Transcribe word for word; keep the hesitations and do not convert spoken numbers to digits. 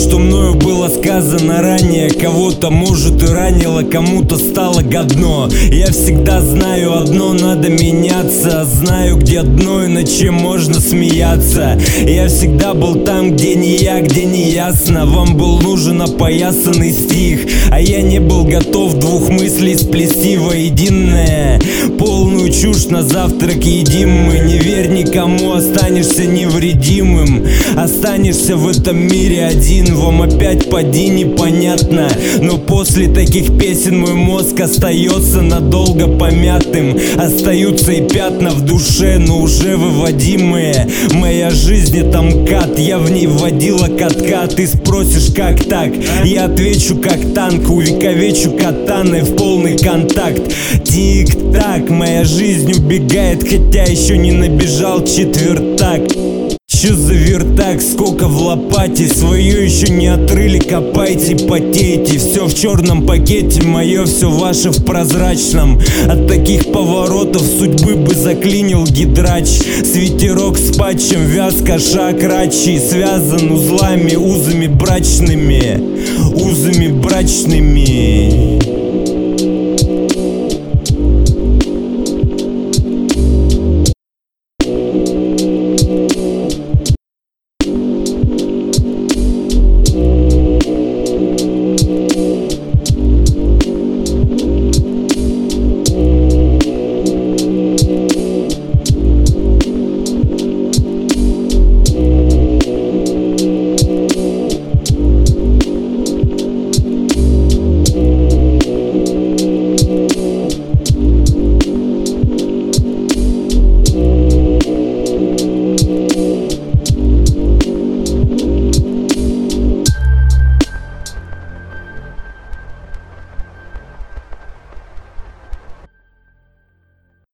что мною было сказано ранее. Кого-то, может, и ранило, кому-то стало годно. Я всегда знаю одно, надо меняться. Знаю, где дно и над чем можно смеяться. Я всегда был там, где не я, где не ясно. Вам был нужен опоясанный стих, а я не был готов двух мыслей сплести воединое. Полную чушь на завтрак едим мы. Не верь никому, останешься невредимым. Останешься в этом мире один. Вам опять поди непонятно, но после таких песен мой мозг остается надолго помятым. Остаются и пятна в душе, но уже выводимые. Моя жизнь это МКАД, я в ней вводила катка. Ты спросишь, как так? Я отвечу, как танк, увековечу катаной в полный контакт. Тик-так, моя жизнь убегает, хотя еще не набежал четвертак. Чё за вертак, сколько в лопате, свое еще не отрыли, копайте, потейте. Все в черном пакете, мое все ваше в прозрачном. От таких поворотов судьбы бы заклинил гидрач. Свитерок с патчем, вязка, шаг рачий, связан узлами, узами брачными, узами брачными.